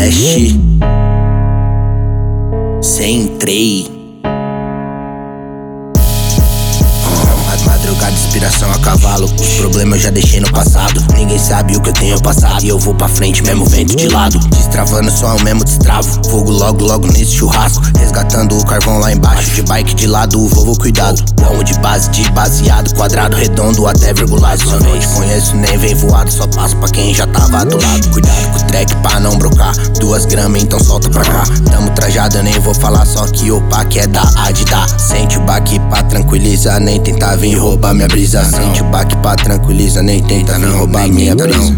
leste. Centrei. Madrugada, inspiração a cavalo. Os problemas eu já deixei no passado. Ninguém sabe o que eu tenho passado. E eu vou pra frente, mesmo vento de lado. Destravando só eu mesmo destravo. Fogo logo nesse churrasco. Resgatando o carvão lá embaixo. De bike de lado, o vovô cuidado. Gomo de base, de baseado. Quadrado, redondo, até virgulado. Eu não te conheço, nem vem voado. Só passo pra quem já tava do lado. Cuidado com o track pra não brocar. 2 gramas, então solta pra cá. Tamo trajado, eu nem vou falar. Só que o pack é da Adidas. Sente o baque pra tranquilizar. Nem tentar vir roubar minha brisa. Sente o baque pra tranquiliza. Nem tenta não roubar minha brisa.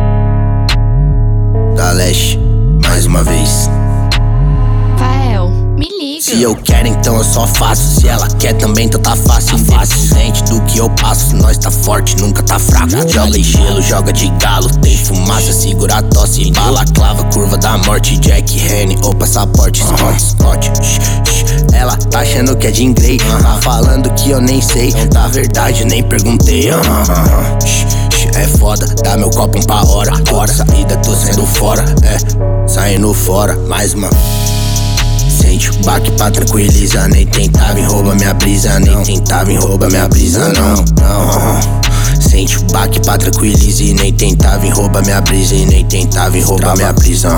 Da leste, mais uma vez. Fael, me liga. Se eu quero, então eu só faço. Se ela quer também, então tá fácil. Independente do que eu passo, nós tá forte, nunca tá fraco. Joga em gelo, joga de galo. Tem fumaça, segura a tosse. Balaclava, curva da morte. Jack Henry ou passaporte. Scott. Ela tá achando que é de inglês. Tá falando que eu nem sei. Da verdade, eu nem perguntei. É foda, dá meu copo pra hora. Agora, saída, tô saindo fora. Saindo fora, mais uma. Sente o baque pra tranquilizar. Nem tentava em roubar minha brisa. Nem tentava em roubar minha brisa, não. Sente o baque pra tranquilizar. E nem tentava em roubar minha brisa. E nem tentava em roubar minha brisa.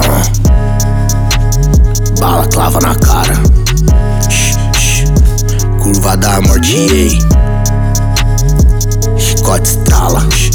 Bala clava na cara. Curva da morte, ei. Chicote estrala.